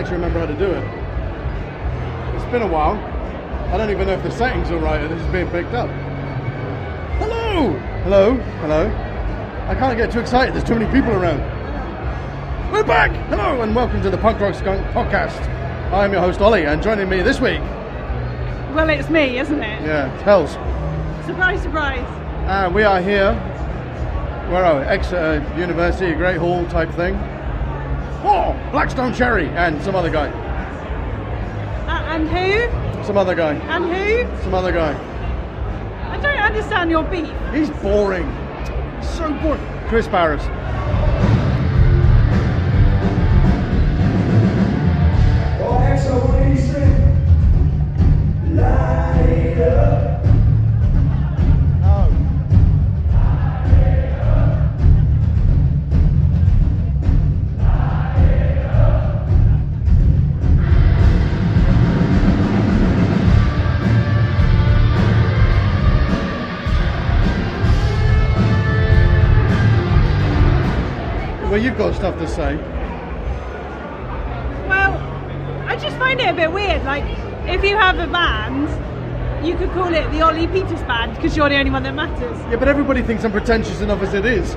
actually remember how to do it. It's been a while. I don't even know if the setting's alright and this is being picked up. Hello! Hello? Hello? I can't get too excited, there's too many people around. We're back! Hello and welcome to the Punk Rock Skunk Podcast. I'm your host Ollie, and joining me this week... Well, it's me, isn't it? Yeah, it's Hells. Surprise, surprise. And we are here, where are we? Exeter University, a Great Hall type thing. Oh, Blackstone Cherry and some other guy. And who? Some other guy. And who? Some other guy. I don't understand your beef. He's boring. So boring. Chris Barris. Well, you've got stuff to say. Well, I just find it a bit weird. Like, if you have a band, you could call it the Ollie Peters Band because you're the only one that matters. Yeah, but everybody thinks I'm pretentious enough as it is.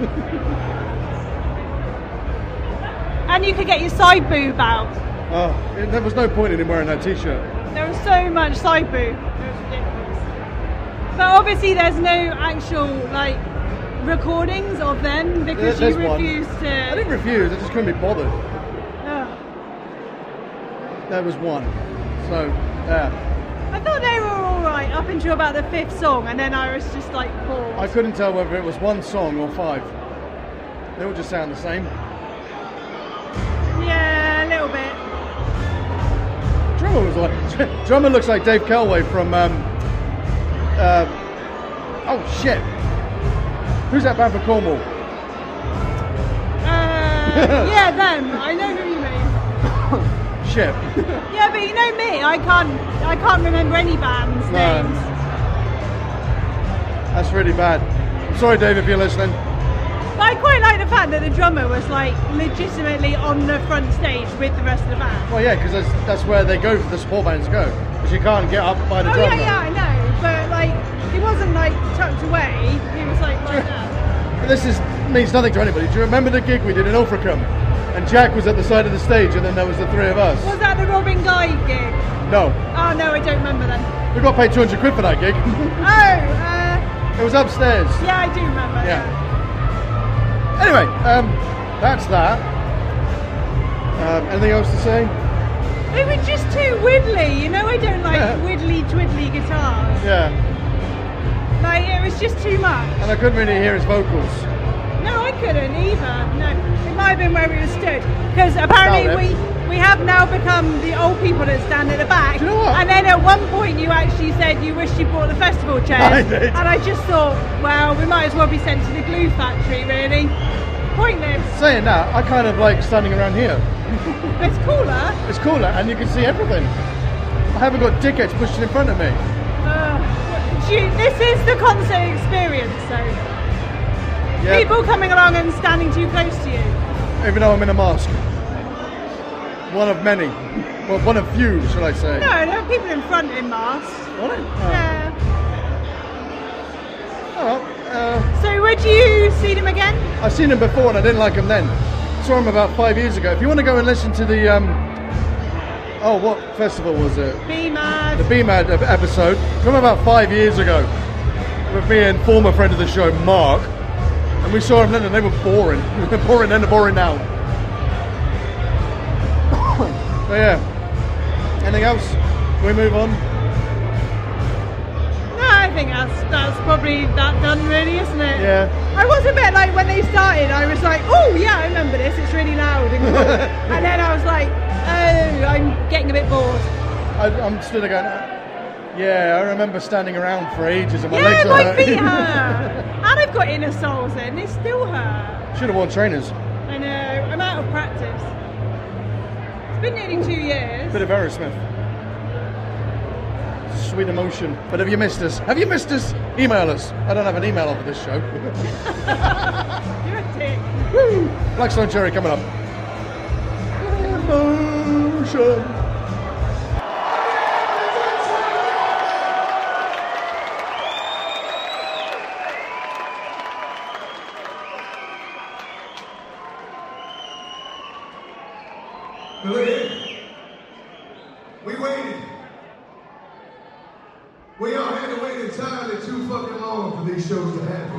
And you could get your side boob out. Oh, there was no point in him wearing that t-shirt. There was so much side boob. It was ridiculous. But obviously there's no actual, like, recordings of them because you refused to... I didn't refuse, I just couldn't be bothered. Oh. There was one. So, yeah. I thought they were alright up until about the fifth song, and then I was just like bored. I couldn't tell whether it was one song or five. They all just sound the same. Yeah, a little bit. Drummer was like... Drummer looks like Dave Kelway from... oh, shit. Who's that band for Cornwall? Yeah, them. I know who you mean. Shit. Yeah, but you know me. I can't remember any bands' names. That's really bad. I'm sorry, Dave, if you're listening. But I quite like the fact that the drummer was like legitimately on the front stage with the rest of the band. Well, yeah, because that's where they go. The support bands go, because you can't get up by the drummer. Oh yeah, I know. But like, he wasn't like tucked away. He was like that. This means nothing to anybody. Do you remember the gig we did in Ilfracombe? And Jack was at the side of the stage, and then there was the three of us. Was that the Robin Guy gig? No. Oh no, I don't remember then. We got paid 200 quid for that gig. Oh, it was upstairs. Yeah, I do remember. Yeah. Anyway, that's that. Anything else to say? They were just too widdly, you know. I don't like widdly twiddly guitars. Yeah. Like, it was just too much. And I couldn't really hear his vocals. No, I couldn't either. No, it might have been where we were stood. Because apparently we have now become the old people that stand at the back. Do you know what? And then at one point you actually said you wished you bought the festival chairs. I did. And I just thought, well, we might as well be sent to the glue factory, really. Pointless. Saying that, I kind of like standing around here. It's cooler. It's cooler, and you can see everything. I haven't got dickheads pushing in front of me. This is the concert experience, so Yeah. people coming along and standing too close to you. Even though I'm in a mask. One of many. Well, one of few, shall I say. No, there are people in front in masks. What? Yeah. Oh, So would you see them again? I've seen him before and I didn't like him then. Saw him about 5 years ago. If you want to go and listen to the what festival was it? BMAD. The BMAD episode from about 5 years ago with me and former friend of the show, Mark, and we saw him then and they were boring. Boring then and boring now. So yeah. Anything else? Can we move on? No, I think that's probably that done really, isn't it? Yeah. I was a bit like when they started, I was like, oh yeah, I remember this, it's really loud and cool. And then I was like, oh, I'm getting a bit bored. I'm still going, yeah, I remember standing around for ages and my legs Yeah, are my hurting. feet hurt. And I've got inner soles in, they still hurt. Should have worn trainers. I know, I'm out of practice. It's been nearly 2 years. Bit of Aerosmith. Sweet emotion. But have you missed us? Have you missed us? Email us. I don't have an email over this show. You're a dick. Woo! Blackstone Cherry coming up. Revolution. Look at it. We waited. We all had to wait entirely too fucking long for these shows to happen.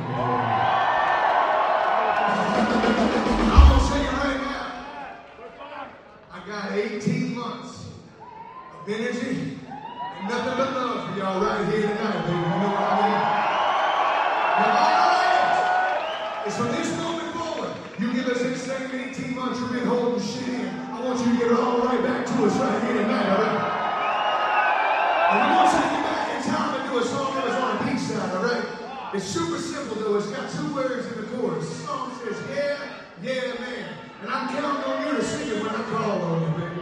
I'm gonna tell you right now, I got 18 months of energy and nothing but love for y'all right here tonight, baby. You know what I mean? Now all I ask is from this moment forward, you give us this same 18 months you've been holding shit in. I want you to get it all right back to us right here tonight, all right? And we want you to get back in time to do a song that was on a beach side, all right? It's super simple, though. It's got 2 words in the chorus. The song says, yeah, yeah, man. And I'm counting on you to sing it when I call on you, baby.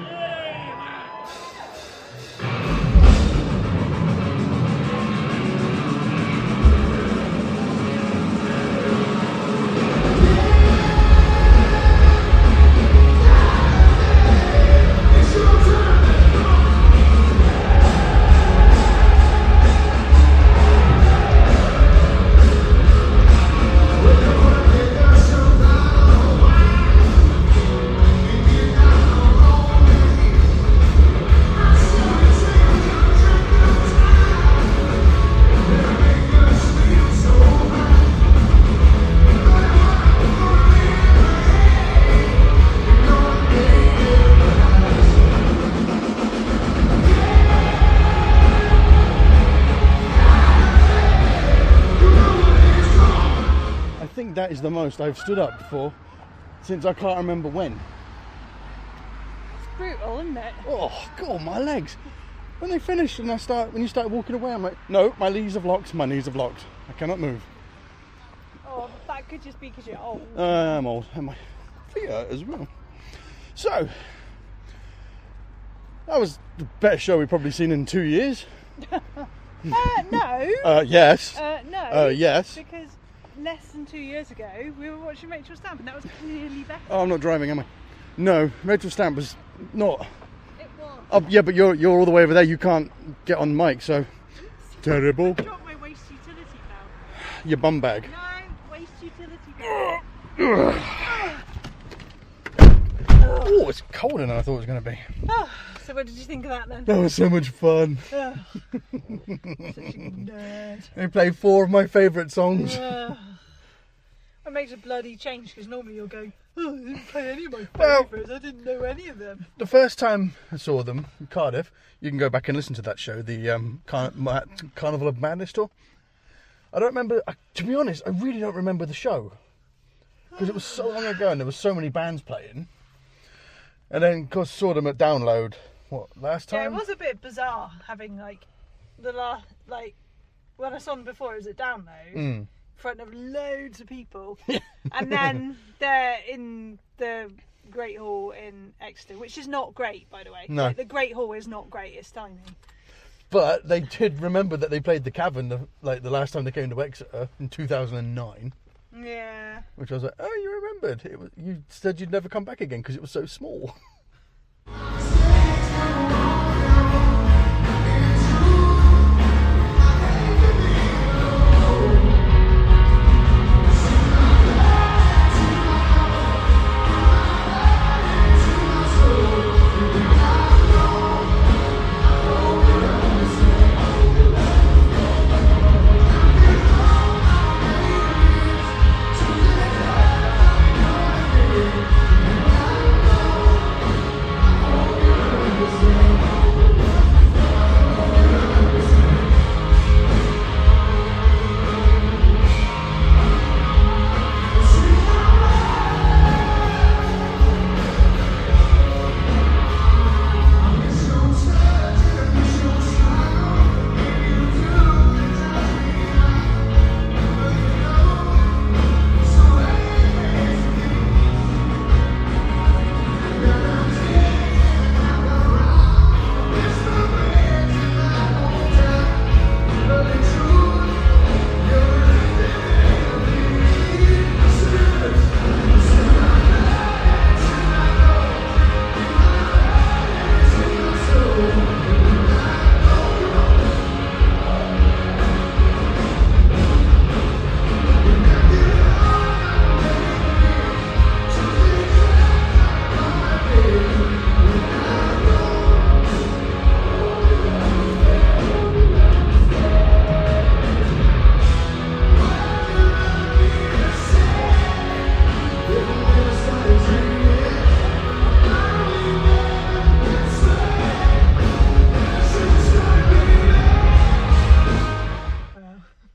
That is the most I've stood up for since I can't remember when. It's brutal, isn't it? Oh God, my legs. When they finish and when you start walking away, I'm like, no, my knees have locked, my knees have locked. I cannot move. Oh, that could just be because you're old. I'm old, and my feet hurt as well. So, that was the best show we've probably seen in 2 years. No. Yes. No. Yes. Because less than 2 years ago, we were watching Rachel Stamp, and that was clearly better. Oh, I'm not driving, am I? No, Rachel Stamp was not. It was. Oh, yeah, but you're all the way over there. You can't get on mic, so Oops. terrible. I dropped my waste utility belt. Your bum bag. No, waste utility belt. Oh, it's colder than I thought it was going to be. Oh, so what did you think of that then? That was so much fun. Oh, such a nerd. They played 4 of my favourite songs. It makes a bloody change because normally you'll go, oh, I didn't play any of my Well, favourites. I didn't know any of them. The first time I saw them in Cardiff, you can go back and listen to that show, the Carnival of Madness tour. I don't remember, to be honest, I really don't remember the show. Because it was so long ago and there were so many bands playing. And then, of course, saw them at Download, last time? Yeah, it was a bit bizarre having, when I saw them before, it was at Download, in front of loads of people. And then they're in the Great Hall in Exeter, which is not great, by the way. No. The Great Hall is not great, it's tiny. But they did remember that they played the Cavern the last time they came to Exeter in 2009. Yeah. Which I was like, oh, you remembered. You said you'd never come back again because it was so small.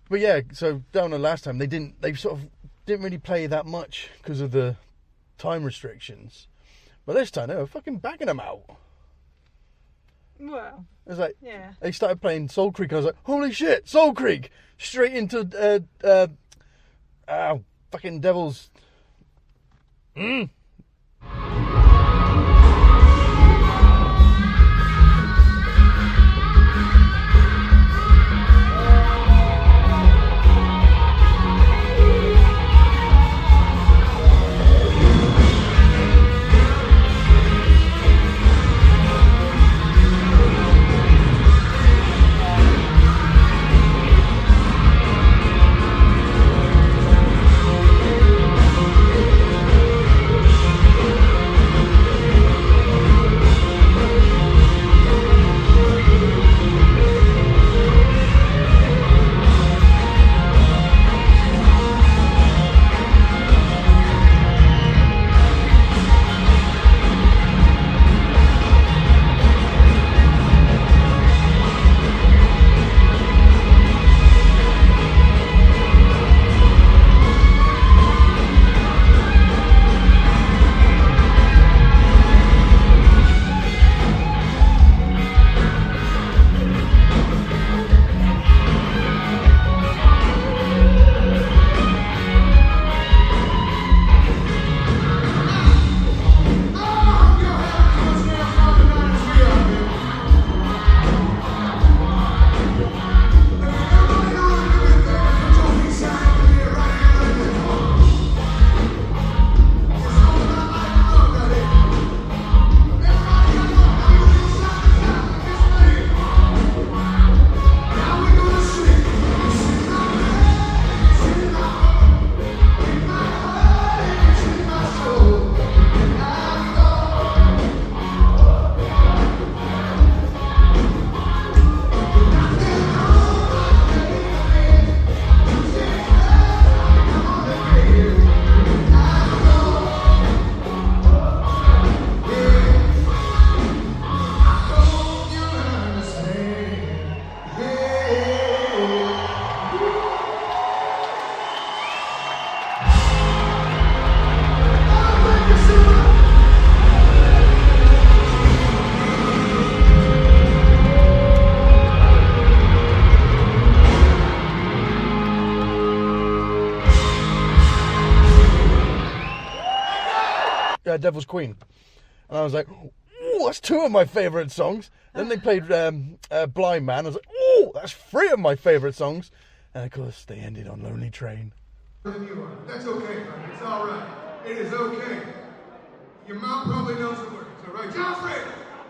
But yeah, so down the last time, they sort of didn't really play that much because of the time restrictions. But this time, they were fucking bagging them out. Well, it was like, yeah. They started playing Soul Creek. I was like, holy shit, Soul Creek! Straight into fucking Devil's. Devil's Queen, and I was like, "Ooh, that's 2 of my favourite songs." Then they played Blind Man. I was like, "Oh, that's 3 of my favourite songs," and of course they ended on Lonely Train. That's okay, buddy. It's all right. It is okay. Your mom probably knows the words. All right, Joffrey.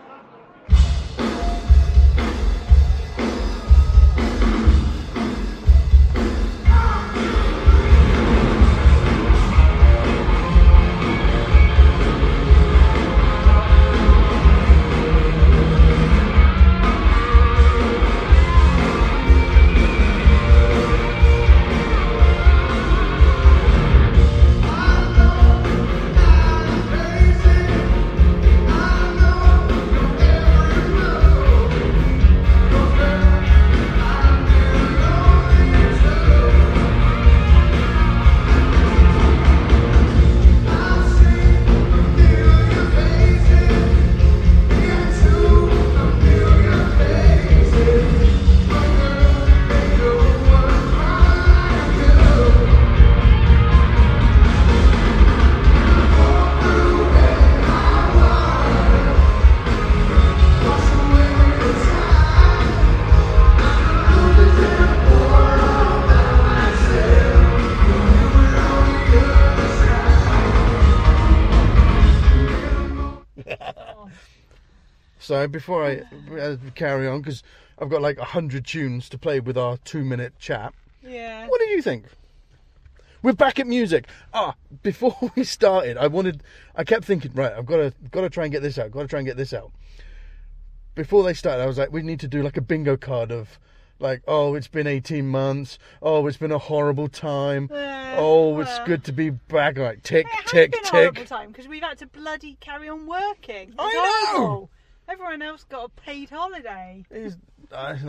So before I carry on, because I've got like 100 tunes to play with our 2-minute chat. Yeah. What did you think? We're back at music. Before we started, I kept thinking, right, I've got to try and get this out. Before they started, I was like, we need to do like a bingo card of like, oh, it's been 18 months. Oh, it's been a horrible time. It's good to be back. Like, tick, tick, tick. It's been a horrible time because we've had to bloody carry on working. I know. Everyone else got a paid holiday. It's like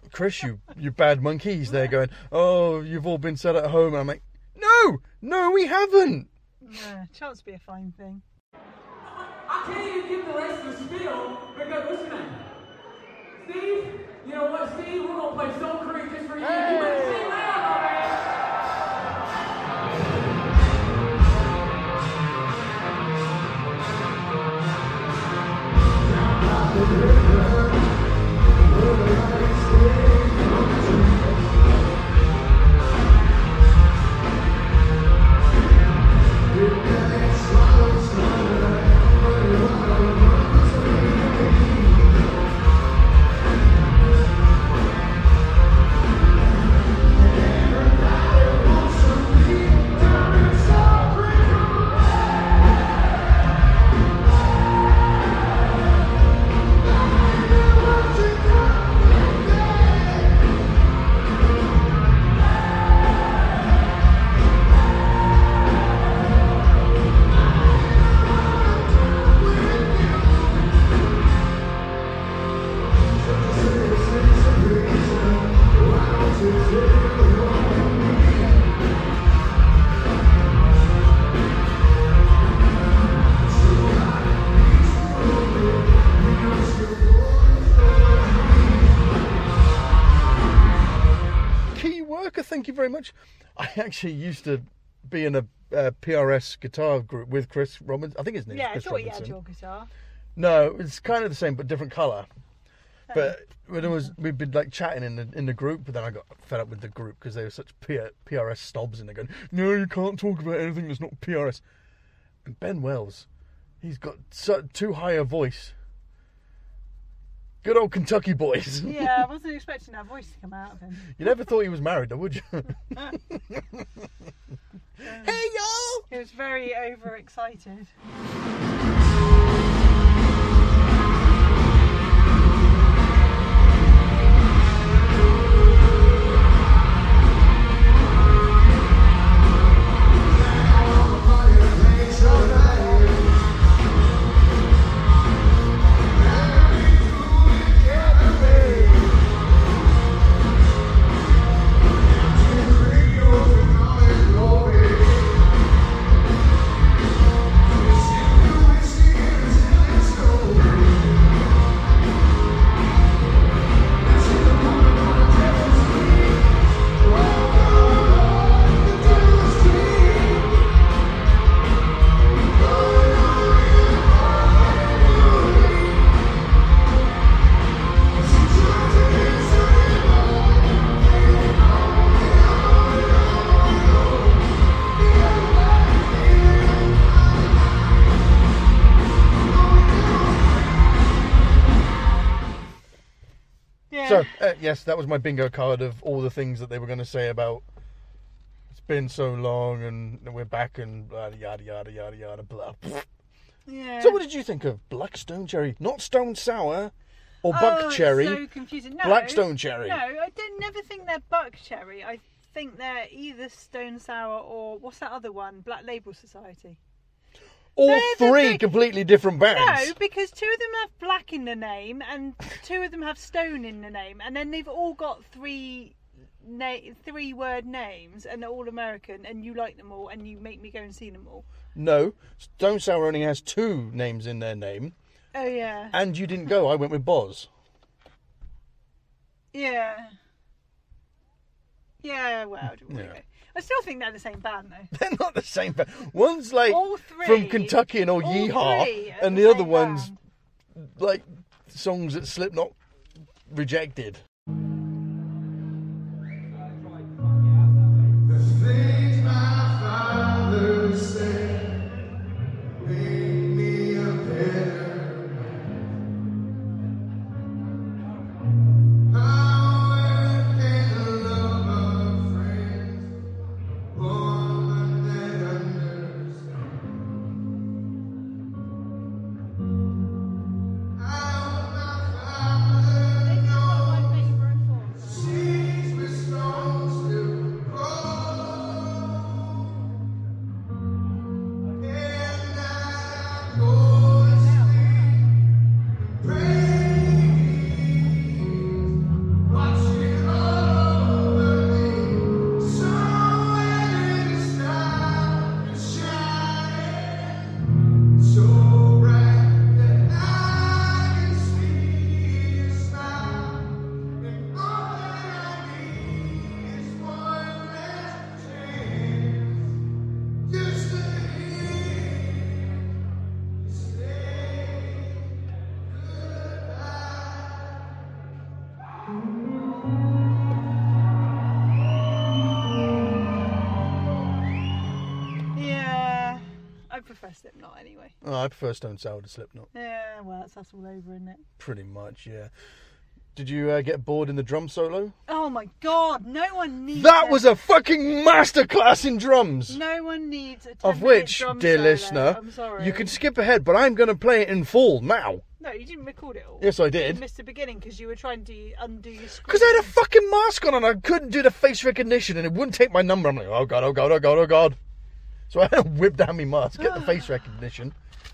Chris, you bad monkeys, they're going, oh, you've all been sat at home. And I'm like, no, we haven't. Yeah, chance to be a fine thing. I can't even give the rest of the spiel because what's your name? Steve? You know what, Steve? We're gonna play Stone Creek just for you. You better sing loud, man. Thank you very much. I actually used to be in a PRS guitar group with Chris Robinson. I think his name is Chris I thought Robinson. you had your guitar. No, it's kind of the same but different colour. But when we'd been like chatting in the group, but then I got fed up with the group because they were such PRS snobs, and they're going, no, you can't talk about anything that's not PRS. And Ben Wells, he's got too high a voice. Good old Kentucky boys. Yeah, I wasn't expecting that voice to come out of him. You never thought he was married, though, would you? Hey, y'all! He was very overexcited. So, yes, that was my bingo card of all the things that they were going to say about it's been so long and we're back and yada, yada, yada, yada, yada, blah. Yeah. So what did you think of Black Stone Cherry? Not Stone Sour or Buck Cherry. It's so confusing. No, Black Stone Cherry. No, I never think they're Buck Cherry. I think they're either Stone Sour or, what's that other one? Black Label Society. All three completely different bands. No, because two of them have black in the name and two of them have stone in the name, and then they've all got three-word names, and they're all American, and you like them all, and you make me go and see them all. No, Stone Sour only has two names in their name. Oh, yeah. And you didn't go. I went with Boz. Yeah. Yeah, well, Yeah. I still think they're the same band, though. They're not the same band. One's like All three- from Kentucky and all Yeehaw, three are and the the other same one's band. like songs that Slipknot rejected. The things my father said made me a better man. Power and love of friends, woman that understands. I hope my father knows prefer Slipknot anyway. Oh, I prefer Stone Sour to Slipknot. Yeah, well, that's us all over, isn't it? Pretty much, yeah. Did you get bored in the drum solo? Oh my god, no one needs That was a fucking masterclass in drums! No one needs a 10-minute Of which, drum dear solo. listener, I'm sorry. you can skip ahead, but I'm going to play it in full now. No, you didn't record it all. Yes, I did. You missed the beginning because you were trying to undo your screen. Because I had a fucking mask on and I couldn't do the face recognition and it wouldn't take my number. I'm like, oh god, oh god, oh god, oh god. So I had to whip down my mask, get the face recognition.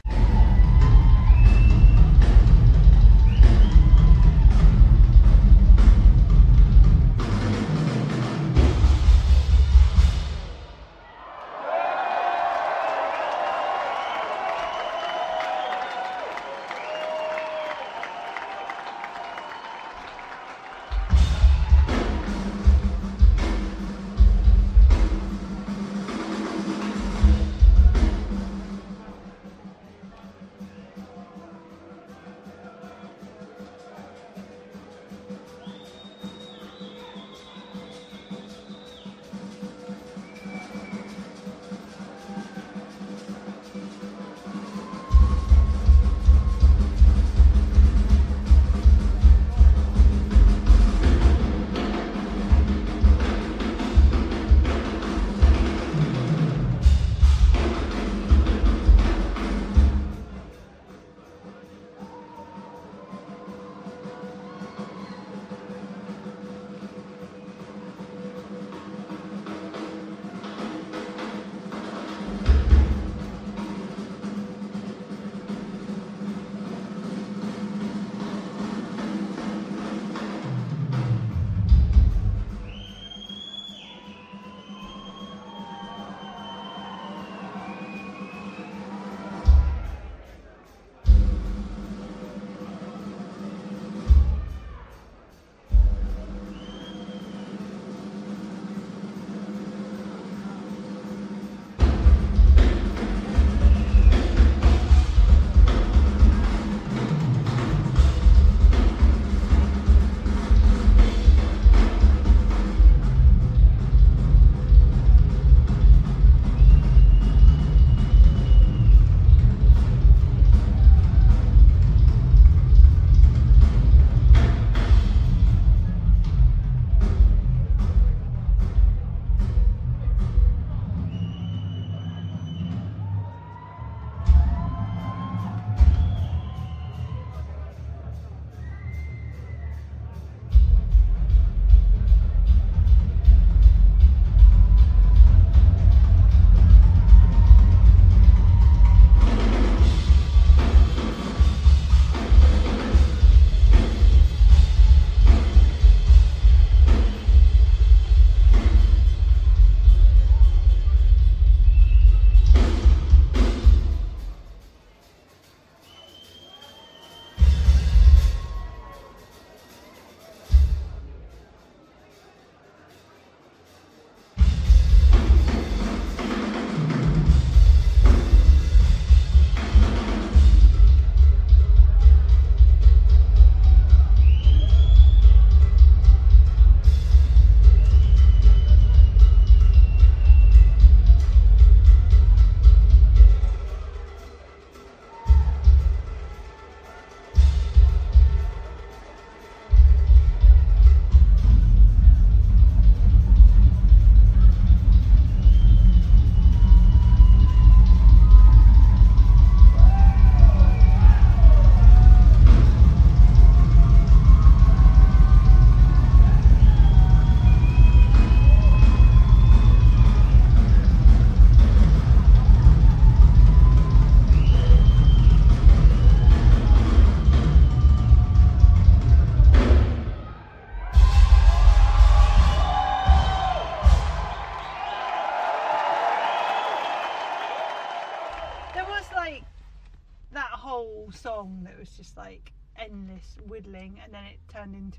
Song that was just like endless whittling, and then it turned into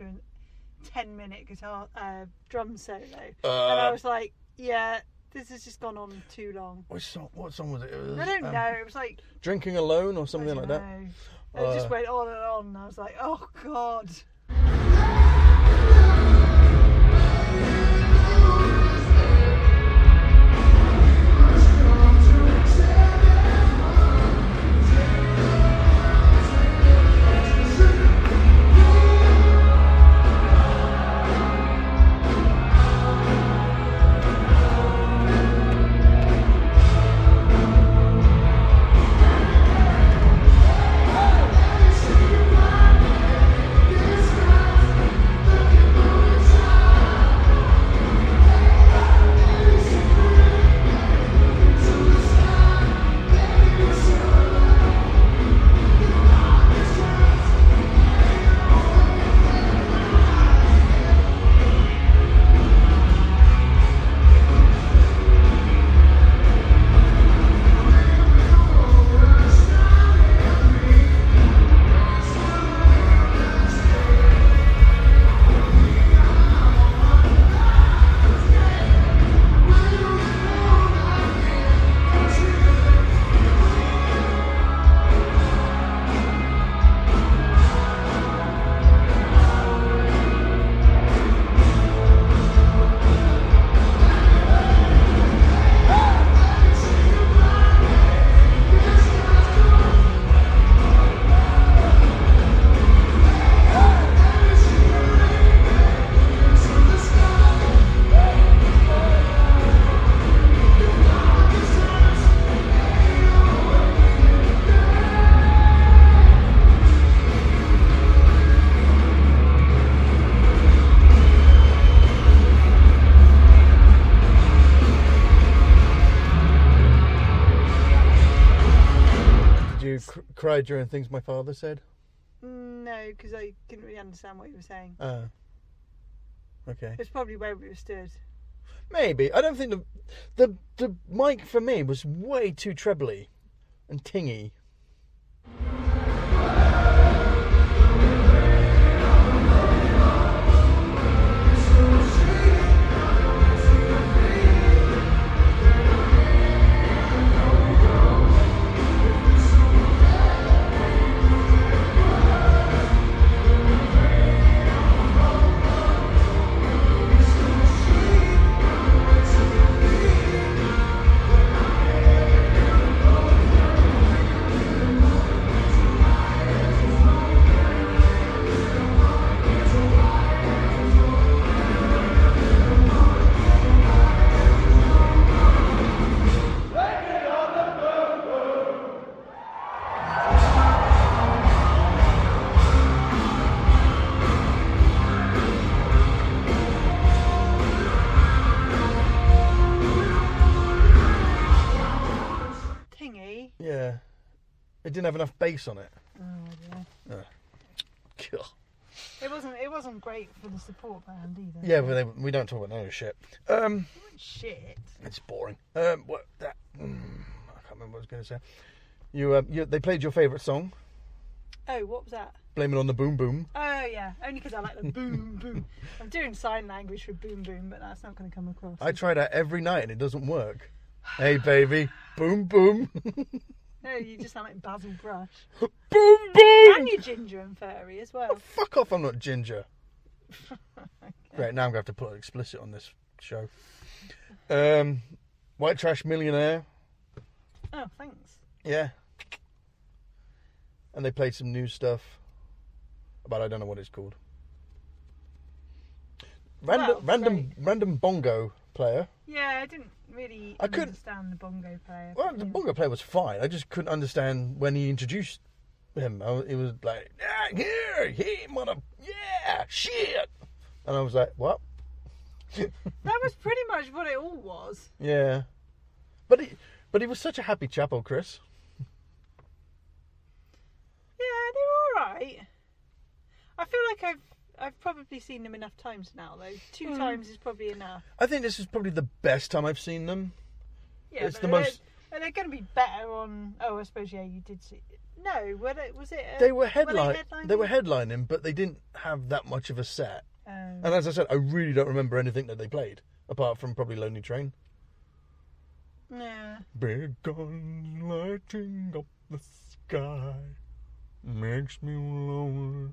a 10-minute guitar drum solo, and I was like, yeah, this has just gone on too long. What song was it? It was, I don't know, it was like Drinking Alone or something like that. It just went on and on, and I was like, oh god. cry during things my father said? No, because I couldn't really understand what he was saying. Okay. It's probably where we were stood. Maybe. I don't think the mic for me was way too trebly and tingy. Yeah. It didn't have enough bass on it. Oh, yeah. God. It wasn't great for the support band either. Yeah, but we don't talk about no shit. Shit. It's boring. I can't remember what I was going to say. They played your favourite song. Oh, what was that? Blame It on the Boom Boom. Oh, yeah. Only because I like the boom boom. I'm doing sign language for boom boom, but that's not going to come across. I try that every night and it doesn't work. Hey, baby. Boom boom. No, you just sound like Basil Brush. Boom boom. And you're Ginger and Fairy as well. Oh, fuck off, I'm not Ginger. Okay. Great, now I'm going to have to put it explicit on this show. White Trash Millionaire. Oh, thanks. Yeah. And they played some new stuff. But I don't know what it's called. Random bongo player. Yeah, I didn't really understand the bongo player. Well, the bongo player was fine. I just couldn't understand when he introduced him. It was like, shit. And I was like, what? That was pretty much what it all was. Yeah. But he was such a happy chap, old Chris. Yeah, they were alright. I feel like I've probably seen them enough times now, though. 2 times is probably enough. I think this is probably the best time I've seen them. Yeah, it's but the most. Are they going to be better on? Oh, I suppose you did see. No, was it? They were headlining. They were headlining, but they didn't have that much of a set. And as I said, I really don't remember anything that they played apart from probably Lonely Train. Yeah. Big guns lighting up the sky makes me lonely.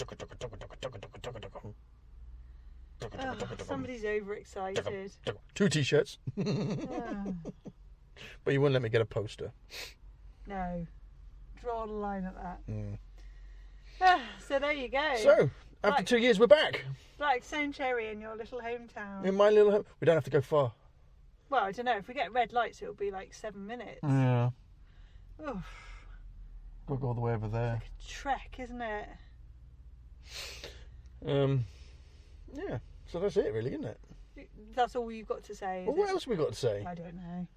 Somebody's overexcited. 2 t-shirts. Oh. But you wouldn't let me get a poster. No. Draw the line at that. Mm. So there you go. So, after 2 years, we're back. Blackstone Cherry in your little hometown. In my little home. We don't have to go far. Well, I don't know. If we get red lights, it'll be like 7 minutes. Yeah. Oof. We'll go all the way over there. It's a trek, isn't it? Yeah. So that's it, really, isn't it? That's all you've got to say. Well, what else have we got to say? I don't know.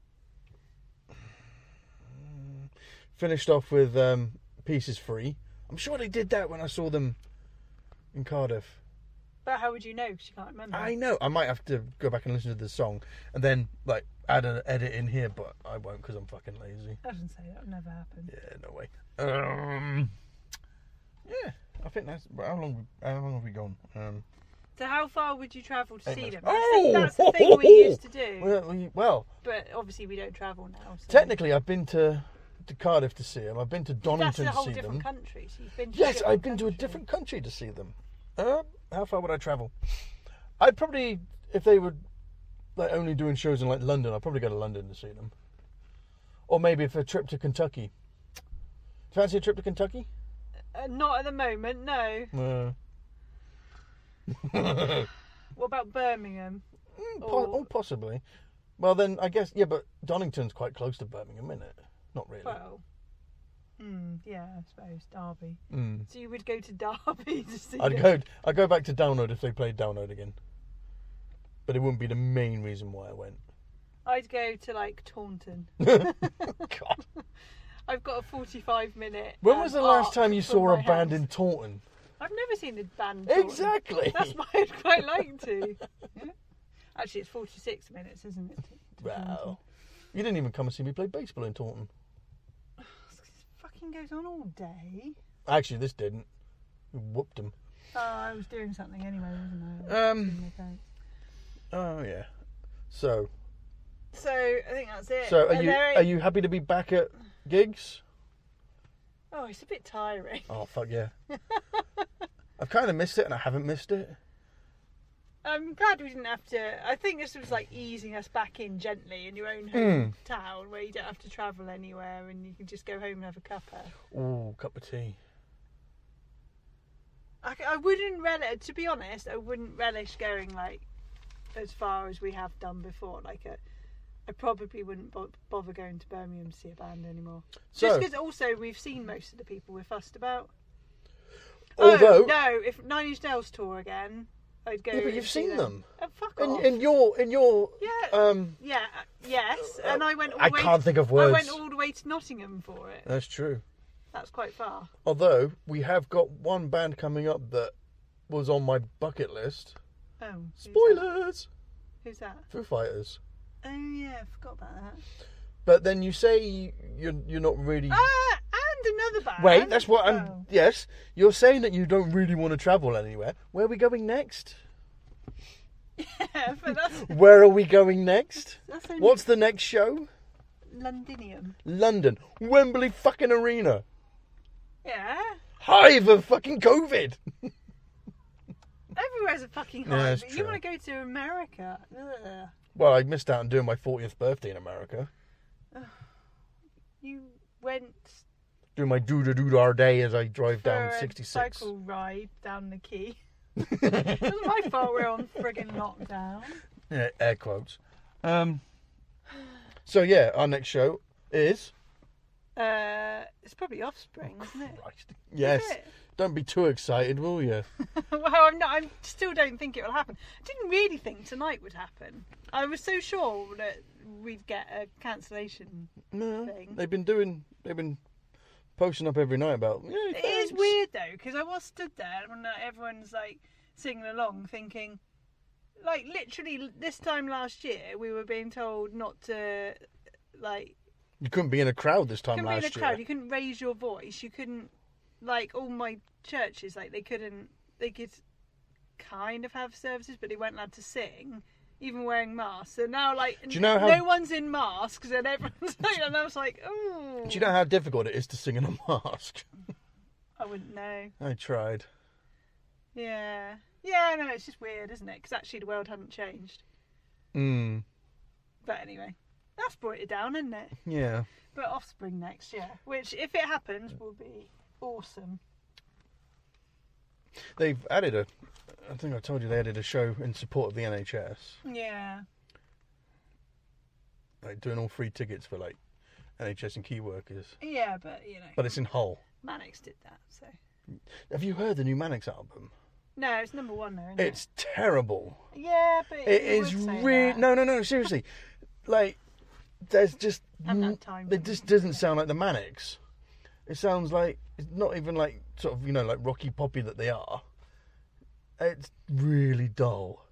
Finished off with Pieces Free. I'm sure they did that when I saw them in Cardiff. But how would you know? Because you can't remember. I know. I might have to go back and listen to the song and then add an edit in here, but I won't because I'm fucking lazy. I didn't say that would never happen. Yeah, no way. Yeah, I think that's how long have we gone? So how far would you travel to see them? That's the thing we used to do. Well, but obviously we don't travel now. So. Technically, I've been to Cardiff to see them. I've been to Donington to see them. That's a whole different country. So you've been to yes, I've been to a different country to see them. How far would I travel? I'd probably, if they were only doing shows in London, I'd probably go to London to see them. Or maybe for a trip to Kentucky. Fancy a trip to Kentucky? Not at the moment, no. What about Birmingham? Possibly. Well, then I guess but Donington's quite close to Birmingham, isn't it? Not really. Well, yeah, I suppose Derby. Mm. So you would go to Derby to see? I'd go back to Download if they played Download again, but it wouldn't be the main reason why I went. I'd go to Taunton. God. I've got a 45-minute. When was the last arc time you from saw a my band house. in Taunton? I've never seen a band. Taunton. Exactly. That's why I'd quite like to. Yeah. Actually, it's 46 minutes, isn't it? to Wow. You didn't even come and see me play baseball in Taunton. It fucking goes on all day. Actually, this didn't. We whooped them. Oh, I was doing something anyway, wasn't I? Oh yeah. So I think that's it. So And there are you happy to be back at gigs? Oh, it's a bit tiring. Oh fuck yeah. I've kind of missed it and I haven't missed it. I'm glad we didn't have to. I think this was like easing us back in gently in your own hometown where you don't have to travel anywhere and you can just go home and have a cuppa. Ooh, cup of tea. I wouldn't relish, to be honest, I wouldn't relish going like as far as we have done before. Like I probably wouldn't bother going to Birmingham to see a band anymore. So, Just because also we've seen most of the people we're fussed about. although no, if Nine Inch Nails tour again, I'd go. yeah, but you've and see seen them. Oh, fuck off. in your Yes, and I went. All I the way can't think of words. I went all the way to Nottingham for it. That's true. That's quite far. Although we have got one band coming up that was on my bucket list. Oh, Spoilers. Who's that? Foo Fighters. Oh yeah, I forgot about that. But then you say you're not really. And another band. Wait, that's what I'm. Oh. Yes, you're saying that you don't really want to travel anywhere. Where are we going next? Yeah, but that's Where are we going next? only What's the next show? Londinium. London, Wembley fucking Arena. Yeah. Hive of fucking COVID. Everywhere's a fucking Yeah, hive. that's You true. want to go to America? Ugh. Well, I missed out on doing my 40th birthday in America. You went Doing my doo-da-doo-dar day as I drive for down a 66. cycle ride down the quay. It wasn't my fault we're on friggin' lockdown. Yeah, air quotes. So yeah, our next show is. It's probably Offspring, isn't it? Christ. Yes. Is it? Don't be too excited, will you? Well, I'm not. I still don't think it will happen. I didn't really think tonight would happen. I was so sure that we'd get a cancellation No. thing. They've been posting up every night about. Yeah, It is weird though, because I was stood there and everyone's like singing along, thinking, like literally this time last year we were being told not to, like, You couldn't be in a crowd this time couldn't be in last a crowd. year. You couldn't raise your voice. You couldn't, like, all my churches, like they could kind of have services, but they weren't allowed to sing, even wearing masks. So now, like, Do you know how- no one's in masks, and everyone's like, and I was like, oh. Do you know how difficult it is to sing in a mask? I wouldn't know. I tried. Yeah. Yeah, no, it's just weird, isn't it? Because actually the world hadn't changed. But anyway, that's brought it down, isn't it? Yeah. But Offspring next year, which, if it happens, will be awesome. They've added I think I told you they added a show in support of the NHS. Yeah. Like doing all free tickets for like NHS and key workers. Yeah, but, you know, But it's in Hull. Mannix did that, so. Have you heard the new Mannix album? No, it's number one though, isn't It's terrible. it? Yeah, but It you is would say really that. no, seriously. Like there's just Haven't had time it to just doesn't sound like the Mannix. It sounds like it's not even like sort of, like rocky poppy that they are. It's really dull.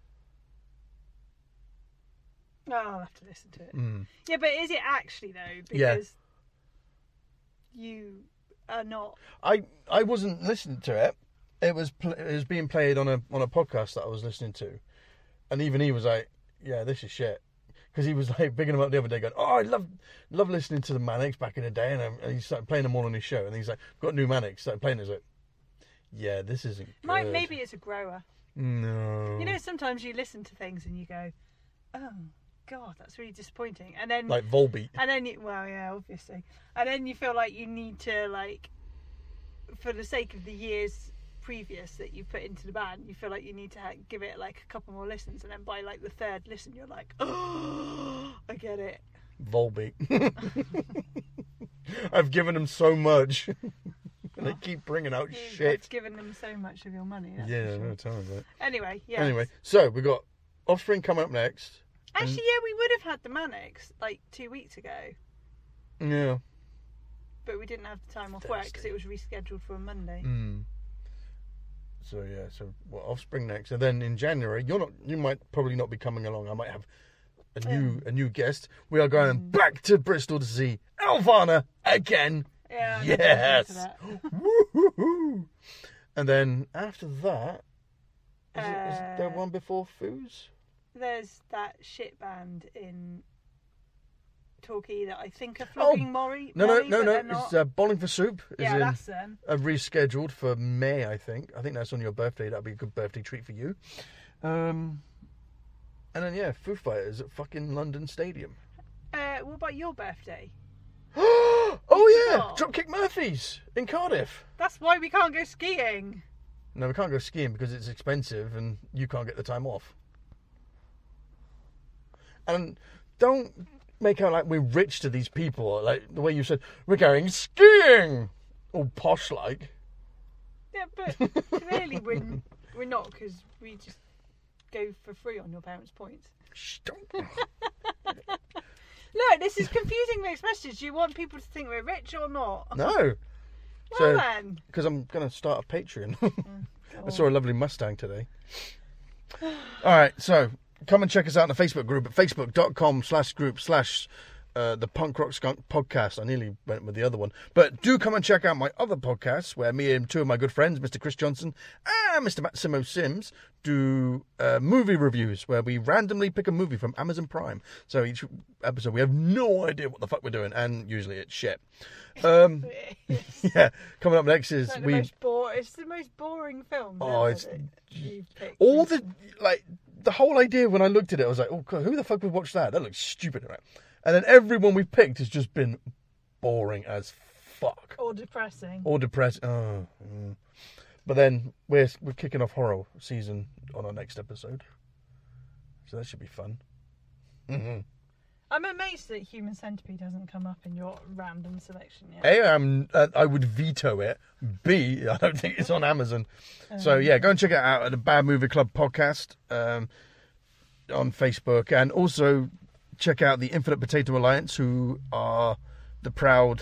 Oh, I'll have to listen to it. Mm. Yeah, but is it actually though? Yeah. Because you are not. I wasn't listening to it. It was being played on a podcast that I was listening to, and even he was like, "Yeah, this is shit," because he was like bigging them up the other day, going, "Oh, I love listening to the Mannix back in the day," and he started playing them all on his show, and he's like, "Got new Mannix," started playing it. He's like, "Yeah, this isn't good." Maybe it's a grower. No. You know, sometimes you listen to things and you go, "Oh God, that's really disappointing," and then Like Volbeat. and then well, yeah, obviously, and then you feel like you need to, like, for the sake of the years previous that you put into the band, you feel like you need to give it like a couple more listens, and then by like the third listen you're like, oh, I get it. Volbeat. I've given them so much. And they keep bringing out shit. You've given them so much of your money. That's Yeah, for sure. no, tell me about it. Anyway, yeah. Anyway, so we got Offspring coming up next. Actually, yeah, we would have had the Mannix like 2 weeks ago. Yeah. but we didn't have the time off work because it was rescheduled for a Monday. So yeah, so Offspring next, and then in January you might probably not be coming along. I might have a new guest. We are going back to Bristol to see Elvana again. Yeah. Yes. Woo-hoo-hoo. And then after that, is there one before Foos? There's that shit band in Torquay that I think are flogging Maury. No. Not. It's Bowling for Soup. Yeah, that's them. Rescheduled for May, I think. I think that's on your birthday. That'd be a good birthday treat for you. And then Foo Fighters at fucking London Stadium. What about your birthday? Oh yeah, Dropkick Murphys in Cardiff. That's why we can't go skiing. No, we can't go skiing because it's expensive and you can't get the time off. And don't make out like we're rich to these people, like the way you said, we're going skiing! All posh like. Yeah, but clearly we're not, because we just go for free on your parents' points. Shh, don't. Look, this is confusing mixed messages. Do you want people to think we're rich or not? No. Well then. Because I'm going to start a Patreon. I saw a lovely Mustang today. Alright, so come and check us out in the Facebook group at facebook.com/group/ the Punk Rock Skunk podcast. I nearly went with the other one. But do come and check out my other podcasts where me and two of my good friends, Mr. Chris Johnson and Mr. Massimo Sims, do movie reviews where we randomly pick a movie from Amazon Prime. So each episode we have no idea what the fuck we're doing, and usually it's shit. Yeah, coming up next is it's the most boring film. Oh, it's all the whole idea when I looked at it, I was like, oh God, who the fuck would watch that? That looks stupid, right? And then everyone we've picked has just been boring as fuck. Or depressing. Oh. But then we're kicking off horror season on our next episode. So that should be fun. Mm-hmm. I'm amazed that Human Centipede hasn't come up in your random selection yet. A, I would veto it. B, I don't think it's on Amazon. So yeah, go and check it out at the Bad Movie Club podcast on Facebook, and also check out the Infinite Potato Alliance, who are the proud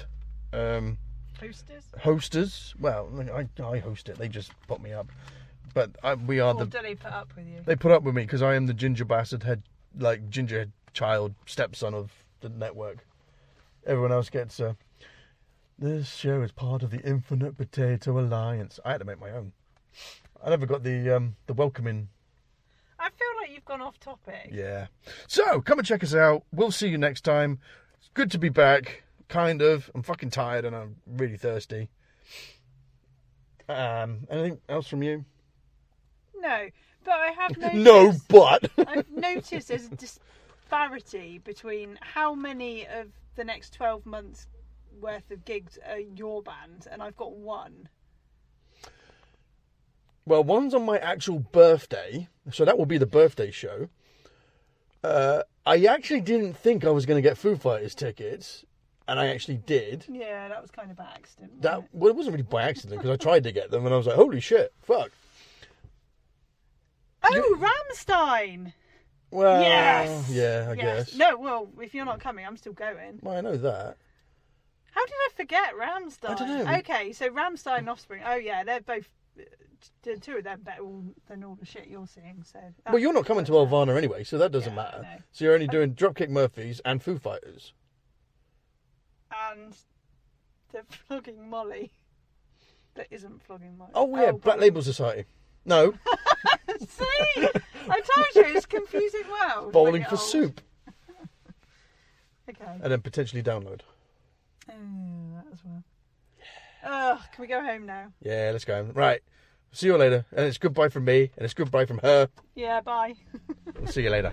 hosters. Well, I host it. They just put me up, but we are do they put up with you? They put up with me because I am the ginger bastard ginger child stepson of the network. Everyone else gets this show is part of the Infinite Potato Alliance. I had to make my own. I never got the welcoming. I feel like you've gone off topic. Yeah. So come and check us out. We'll see you next time. It's good to be back. Kind of. I'm fucking tired and I'm really thirsty. Anything else from you? No, but I have noticed. No, but I've noticed there's a disparity between how many of the next 12 months worth of gigs are your band, and I've got one. Well, one's on my actual birthday, so that will be the birthday show. I actually didn't think I was going to get Foo Fighters tickets, and I actually did. Yeah, that was kind of by accident. It wasn't really by accident, because I tried to get them, and I was like, holy shit, fuck. Oh, Rammstein! Well, yes! Yeah, I guess. No, well, if you're not coming, I'm still going. Well, I know that. How did I forget Rammstein? I don't know. Okay, so Rammstein and Offspring. Oh, yeah, they're both... The two of them better than all the shit you're seeing. So well, you're not coming to Elvana anyway, so that doesn't matter. No. So you're only doing Dropkick Murphys and Foo Fighters. And the Flogging Molly that isn't Flogging Molly. Oh yeah, Black Label Society. No. See? I told you, it's confusing world. Bowling for Soup. Okay. And then potentially Download. That as well. Ugh, can we go home now? Yeah, let's go home. Right. See you later. And it's goodbye from me, and it's goodbye from her. Yeah, bye. See you later.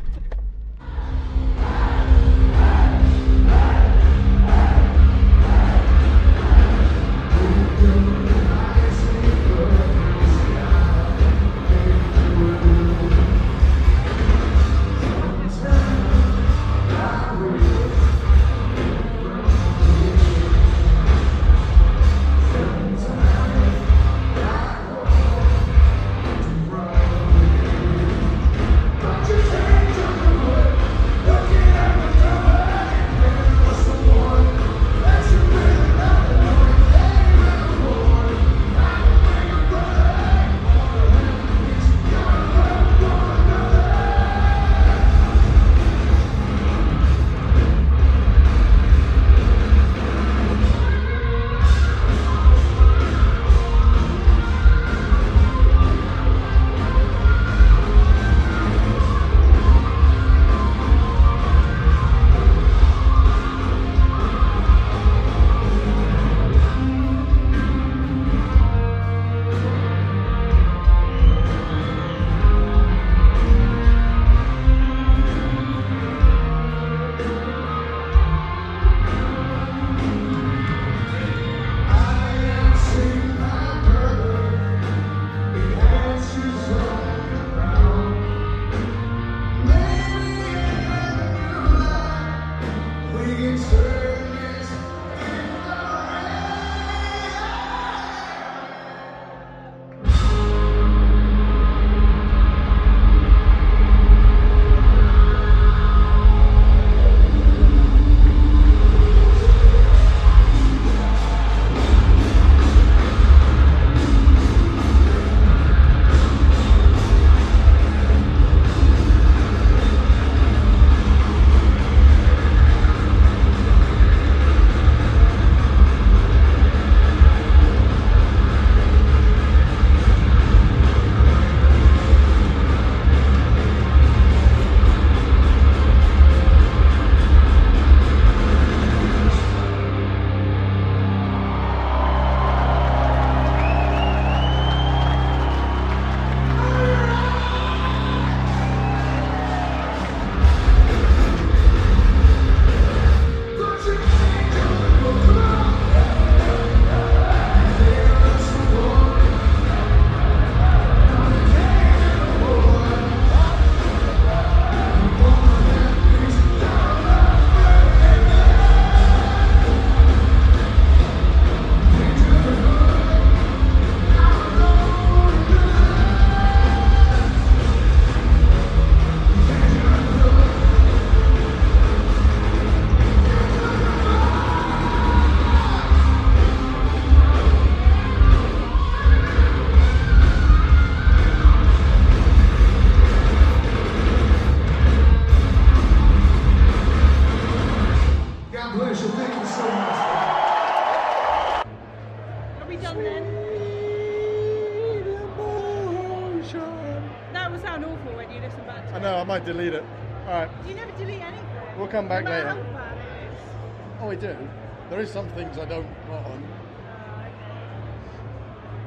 special. Thank you so much. Are we done then? That would sound awful when you listen back to I it. know, I might delete it. Alright, You never delete anything. we'll come back No matter later. how bad it is. Oh, we do. There is some things I don't put on.